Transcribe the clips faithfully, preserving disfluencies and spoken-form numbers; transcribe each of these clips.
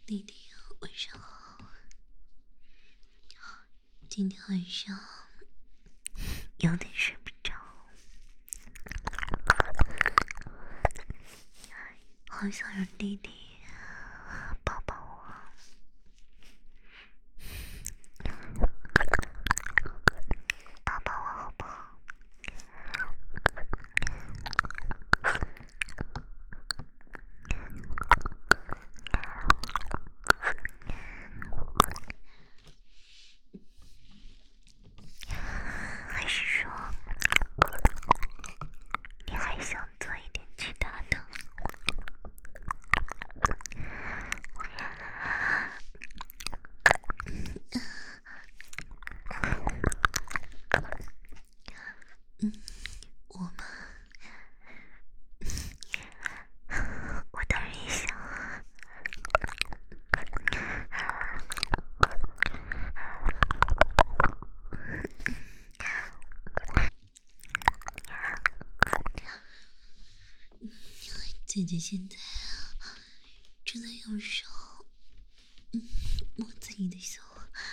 弟弟晚上好。今天晚上有点睡不着，好想让弟弟抱抱我，抱抱我好不好？还是说你还想做一点其他的？嗯，我嘛，我当然也想啊。姐姐现在啊，正在用手，嗯，摸自己的手，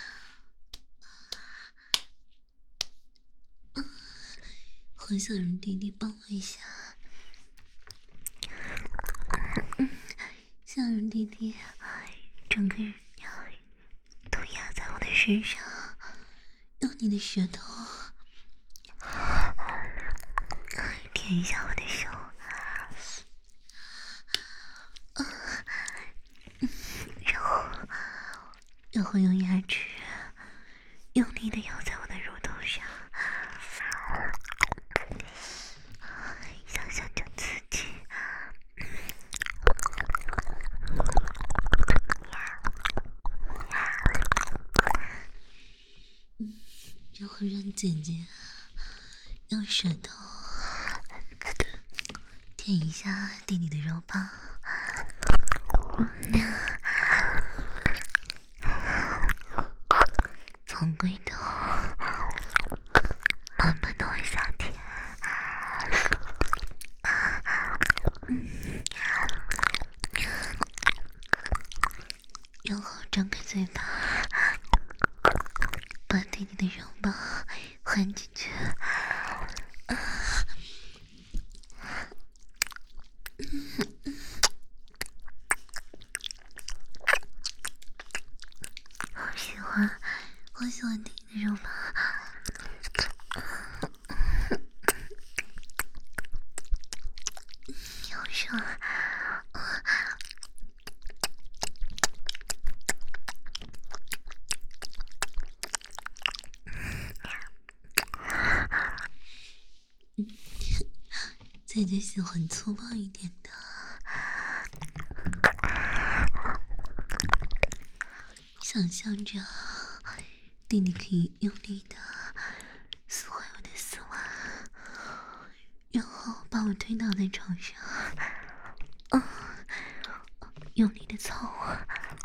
啊，好想让弟弟帮我一下，嗯，想让弟弟整个人都压在我的身上，用你的舌头舔一下我的手。然后，然后用牙齿用力的咬在我的乳头上，想想就刺激。嗯，然后让姐姐用舌头舔一下弟弟的肉棒。从龟头慢慢的往下舔，然后张开嘴巴，把弟弟的肉棒含进去。好喜欢，好喜欢弟弟的肉棒。好爽啊！姐姐喜欢粗暴一点的，想象着弟弟可以用力的撕坏我的丝袜，然后把我推倒在床上，嗯，用力的操我。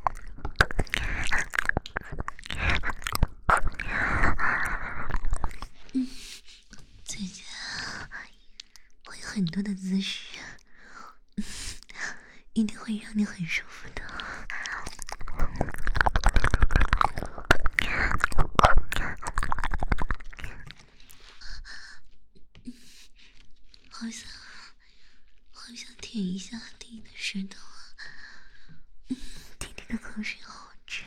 嗯，姐姐会很多的姿势，嗯，一定会让你很舒服的。好想，好想舔一下弟弟的舌头啊！嗯，弟弟的口水好直。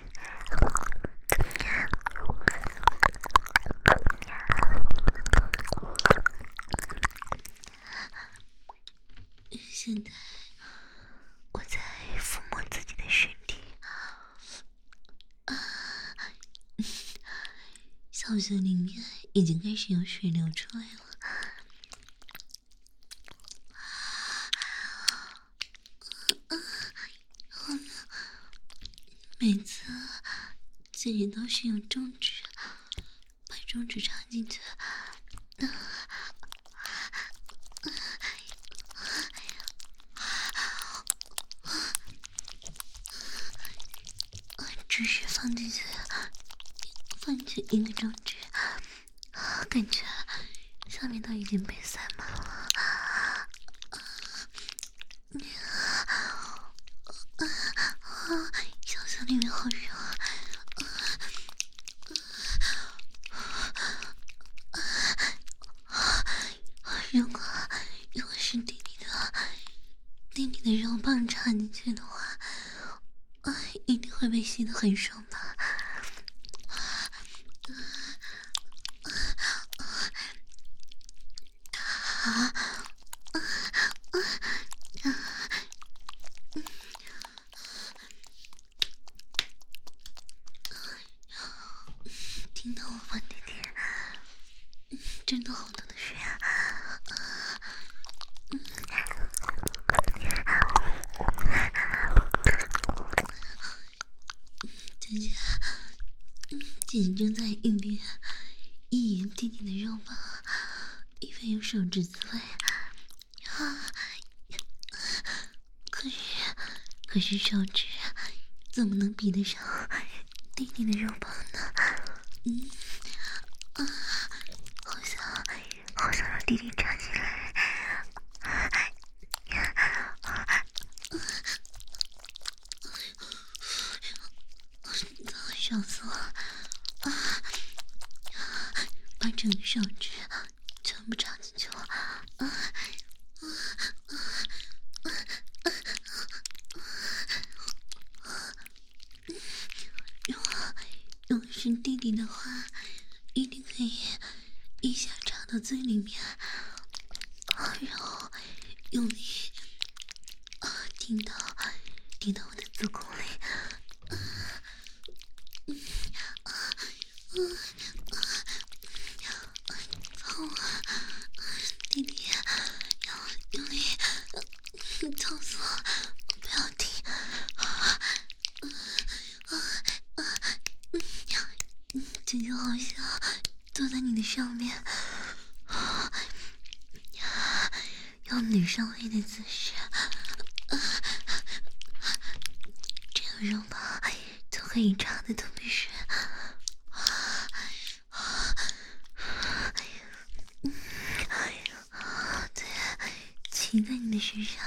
现在我在抚摸自己的身体，啊，小穴里面已经开始有水流出来了。每次这里都是用中指把中指插进去，只是放进去，放进去一个中指，感觉下面都已经被塞满了。小的肉棒插进去的话，啊，一定会被吸得很爽吧？啊！听到我吗，弟弟？真的好多的水啊！姐姐，姐姐正在一边一眼弟弟的肉棒，一边用手指滋味。啊！可是，可是手指怎么能比得上弟弟的肉棒呢？嗯，啊，好想，好想让弟弟站起来。笑死我了！啊，把整个手指全部插进去了。啊啊啊啊！如果如果是弟弟的话，一定可以一下插到嘴里面，然后用力啊顶到顶到我的子宫里。嗯啊啊啊！痛啊！弟弟，要用力，痛死我！不要停！啊啊啊啊！嗯，姐姐好想坐在你的上面，啊，用女上位的姿势，啊，这样肉棒就可以插得特别深。骑在你的身上，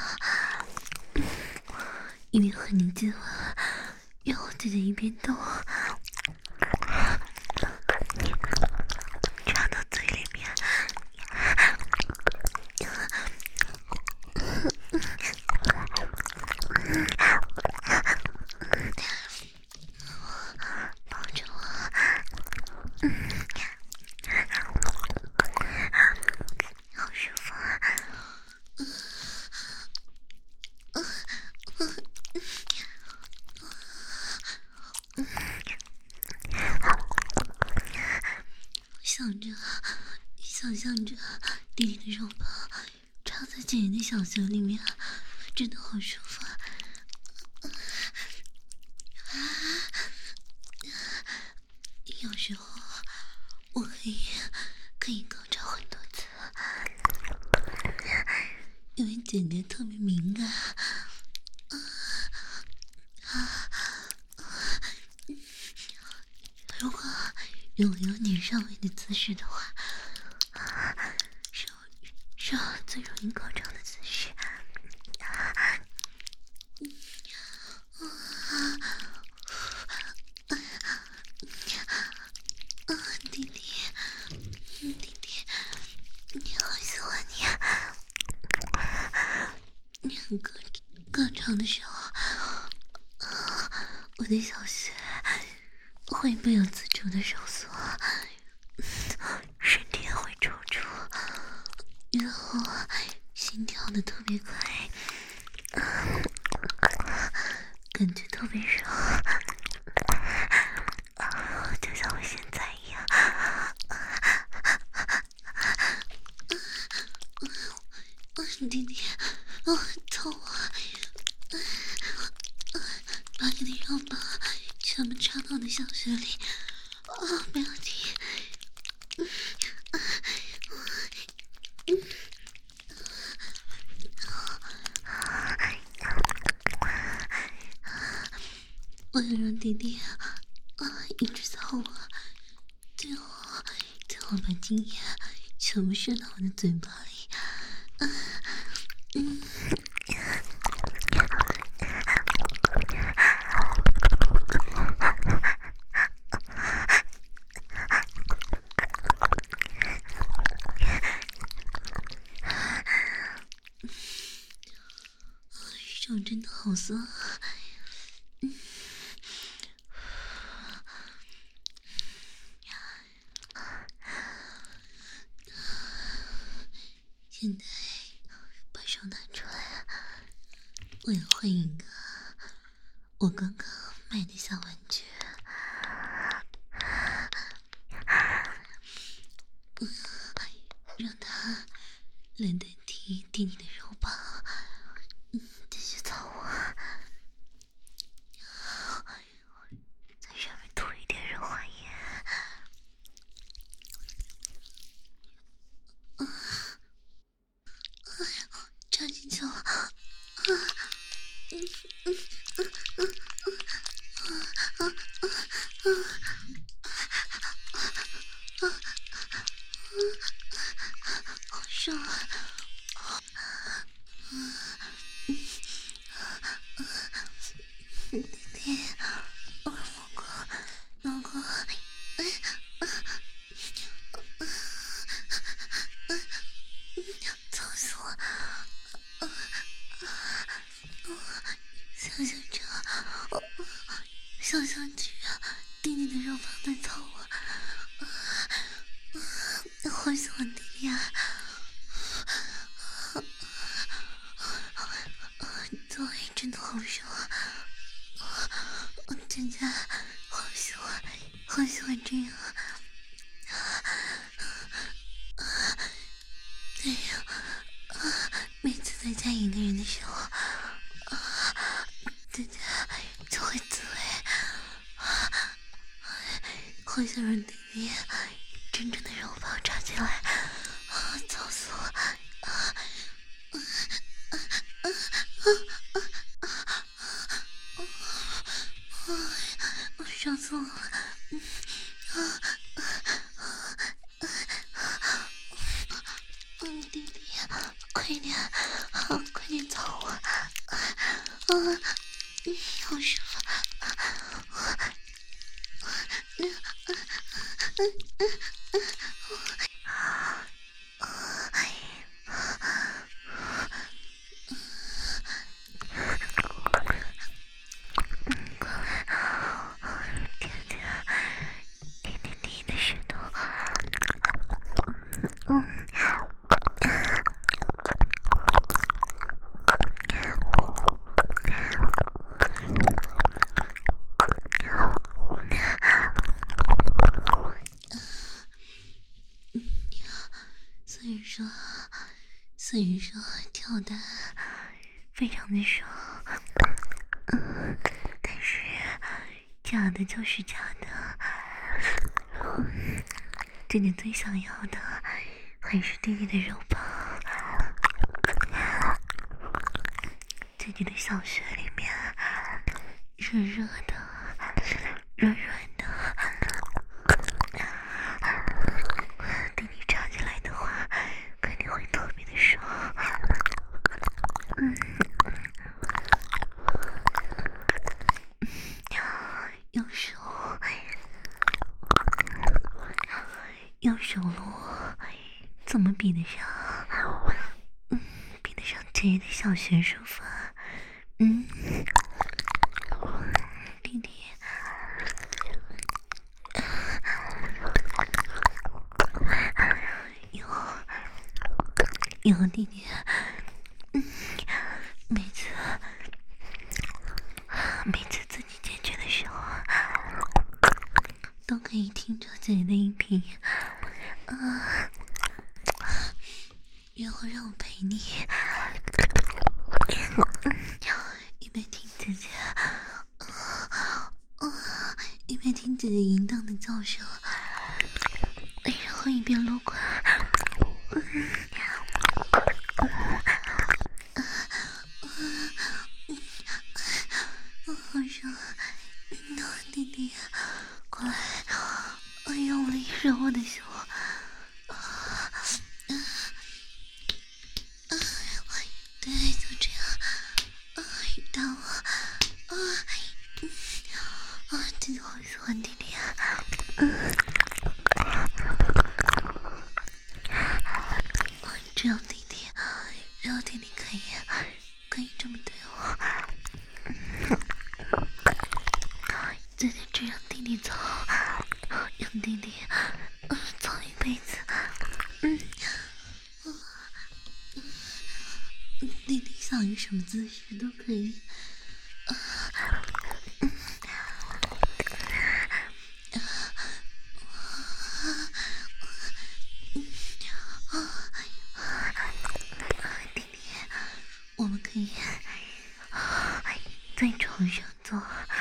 一边和你接吻，然后姐姐一边动，插到嘴里面，抱着我，好舒服啊！想着，想象着弟弟的肉棒插在姐姐的小穴里面，真的好舒服啊！啊，有时候我可以可以高潮很多次，因为姐姐特别敏感。啊啊！如果如果有女上位的姿势的话，是是我最容易高潮的姿势。啊，弟弟，弟弟，你好喜欢你啊！你很高高潮的时候，啊，我的小穴会不由自主的收缩，身体也会抽搐，然后心跳的特别快，感觉特别热，就像我现在一样。弟弟，哦，痛啊！把你的肉棒全部插到我的小穴里，啊，不要停！我要让弟弟啊一直操我，最后最后把精液全部射到我的嘴巴里。啊，嗯。 手真的好酸，嗯，现在把手拿出来，我要换一个我刚刚买的小玩具，嗯，让它来代替弟弟的肉棒，嗯，继续操我，在上面涂一点润滑液，嗯，哎呀，插进去了，啊，嗯嗯嗯嗯嗯嗯嗯嗯。好爽啊！弟弟，我老公，老公，哎，操死我！想象着，想象着弟弟的肉棒在操我，好喜欢弟弟啊！作为真的好爽啊！我真的好喜欢，好喜欢这样。对呀，每次在家一个人的时候，姐姐就会自慰，好想让弟弟真正的肉棒插进来，操死我！我爽死我了！嗯，弟弟，快点，快点操我！啊，好舒服！舔舔弟弟弟的石头，嗯。所以说，所以说跳的非常的爽，嗯，但是假的就是假的，嗯，弟弟最想要的还是弟弟的肉棒，弟弟的小穴里面热热的，软软的。弟弟插进来的话，肯定会特别的爽。嗯，用手，用手撸，怎么比得上？嗯，比得上姐姐的小学舒服啊？嗯，弟弟。有有弟弟，嗯，每次每次自己解决的时候，都可以听着姐姐的音频，啊，然后让我陪你，一边听姐姐，啊，一边听姐姐淫荡的叫声，然后一边撸管。嗯，好爽！弟弟，过来！哎呦，我惹我的手！对，就这样。啊，打我！啊，啊，真的好喜欢弟弟啊！嗯，只有弟弟，只有弟弟可以，可以这么对我。 姐姐只让弟弟走，让弟弟走一辈子。嗯，弟弟想用什么姿势都可以。嗯，弟弟，我们可以在床上做，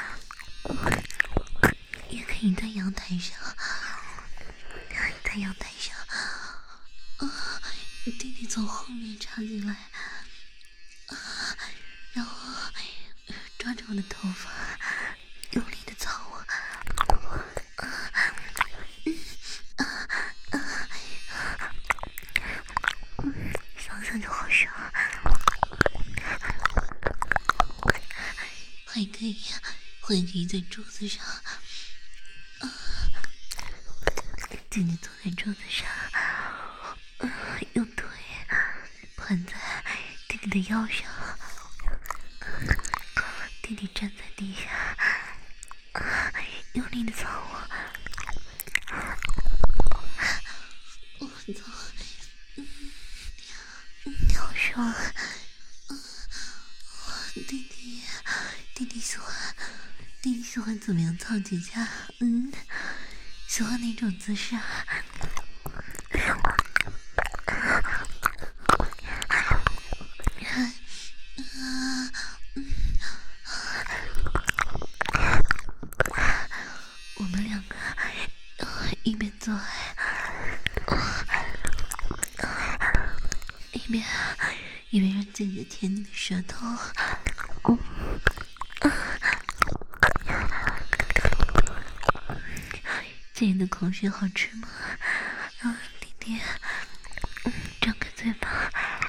也可以在阳台上，在阳台上，啊，弟弟从后面插进来，啊，然后抓着我的头发，用力的操我，啊，嗯，啊啊啊，想想就好爽。还可以，还可以在桌子上，啊，弟弟坐在桌子上，啊，用腿盘在弟弟的腰上，弟弟站在地下，啊，用力的操我，我操，嗯嗯，好爽啊！弟弟，弟弟喜欢，弟弟喜欢怎么样操几下？嗯，喜欢哪种姿势啊？我们两个一边做爱，一边一边让姐姐舔你的舌头。哦，姐姐的口水好吃吗？让弟弟张开嘴巴。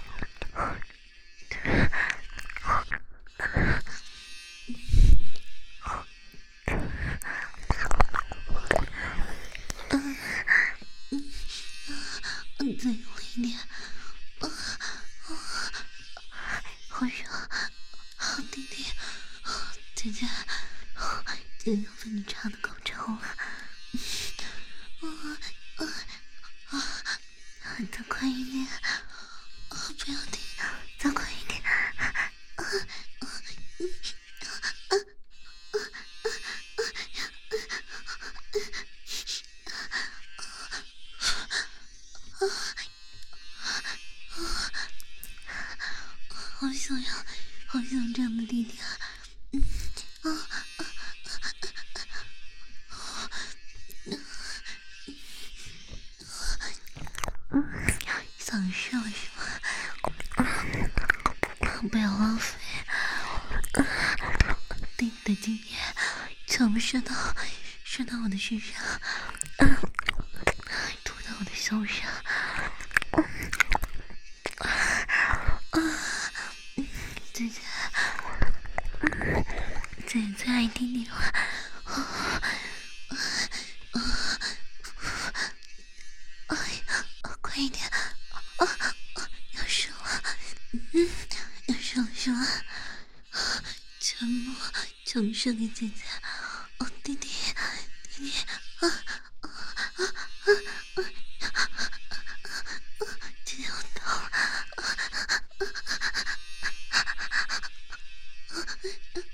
嗯嗯嗯，再用力一点。啊啊，好爽！好弟弟，姐姐，姐姐要被你插的够臭了。啊啊啊！再快一点！啊，不要停！再快一点！啊啊啊！嗯啊啊啊啊啊！好想要，好想这样的弟弟啊！嗯啊啊啊！嗯，想射是吗？不要浪费，弟弟的精液全部射到射到我的身上，吐到我的胸上。姐姐，姐姐最爱弟弟了。哎呀，快一点！啊啊，要射了！嗯，要射了，射了！全部全部射给姐姐。哦，弟弟，弟弟，啊啊啊啊啊！姐姐好痛！